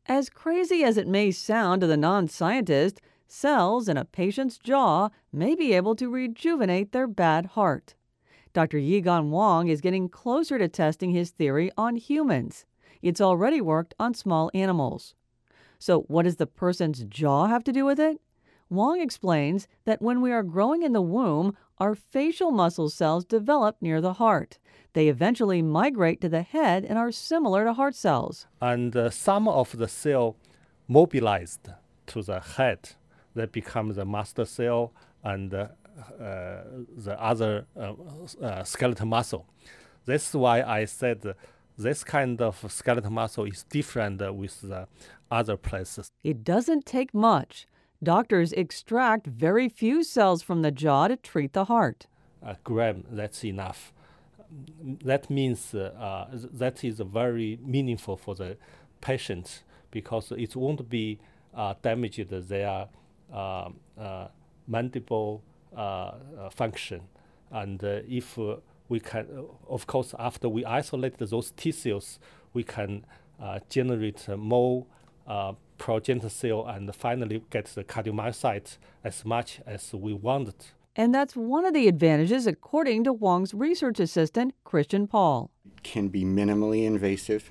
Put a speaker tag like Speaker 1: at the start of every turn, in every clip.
Speaker 1: As crazy as it may sound to the non-scientist, cells in a patient's jaw may be able to rejuvenate their bad heart. Dr. Yigan Wang is getting closer to testing his theory on humans. It's already worked on small animals. So what does the person's jaw have to do with it? Wang explains that when we are growing in the womb, our facial muscle cells develop near the heart. They eventually migrate to the head and are similar to heart cells.
Speaker 2: And some of the cell mobilized to the head. They become the master cell and the other skeletal muscle. That's why I said this kind of skeletal muscle is different with the other places.
Speaker 1: It doesn't take much. Doctors extract very few cells from the jaw to treat the heart.
Speaker 2: A gram, that's enough. That means that is very meaningful for the patient because it won't be damaged their mandible function. And if we can, of course, after we isolate those tissues, we can generate more progenitor cell and finally get the cardiomyocyte as much as we want.
Speaker 1: And that's one of the advantages, according to Wang's research assistant, Christian Paul.
Speaker 3: It can be minimally invasive.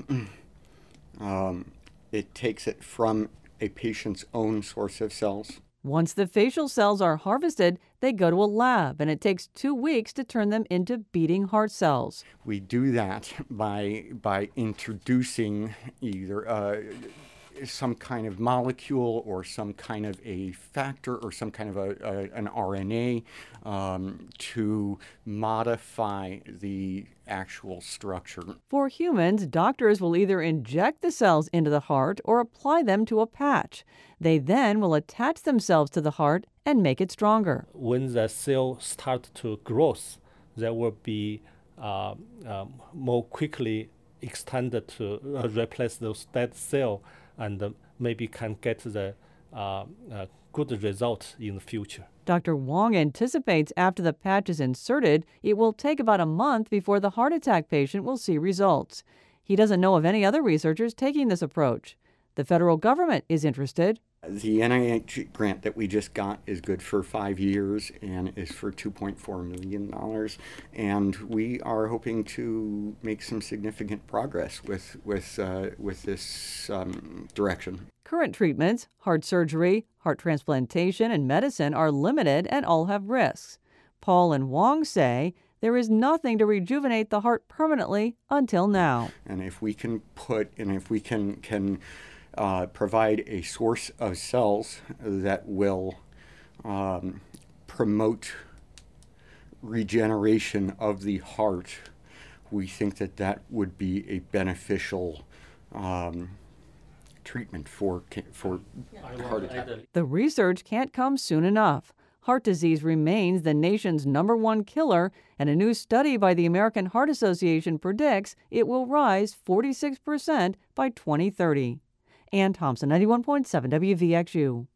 Speaker 3: It takes it from a patient's own source of cells.
Speaker 1: Once the facial cells are harvested, they go to a lab, and it takes 2 weeks to turn them into beating heart cells.
Speaker 3: We do that by introducing either some kind of molecule or some kind of a factor or some kind of an RNA to modify the actual structure.
Speaker 1: For humans, doctors will either inject the cells into the heart or apply them to a patch. They then will attach themselves to the heart and make it stronger.
Speaker 2: When the cell starts to grow, there will be more quickly extended to replace those dead cells and maybe can get the good result in the future.
Speaker 1: Dr. Wang anticipates after the patch is inserted, it will take about a month before the heart attack patient will see results. He doesn't know of any other researchers taking this approach. The federal government is interested.
Speaker 3: The NIH grant that we just got is good for 5 years and is for $2.4 million. And we are hoping to make some significant progress with this direction.
Speaker 1: Current treatments, heart surgery, heart transplantation, and medicine are limited and all have risks. Paul and Wang say there is nothing to rejuvenate the heart permanently until now.
Speaker 3: And if we can provide a source of cells that will promote regeneration of the heart, we think that would be a beneficial treatment for heart attack.
Speaker 1: The research can't come soon enough. Heart disease remains the nation's #1 killer, and a new study by the American Heart Association predicts it will rise 46% by 2030. Ann Thompson, 91.7 WVXU.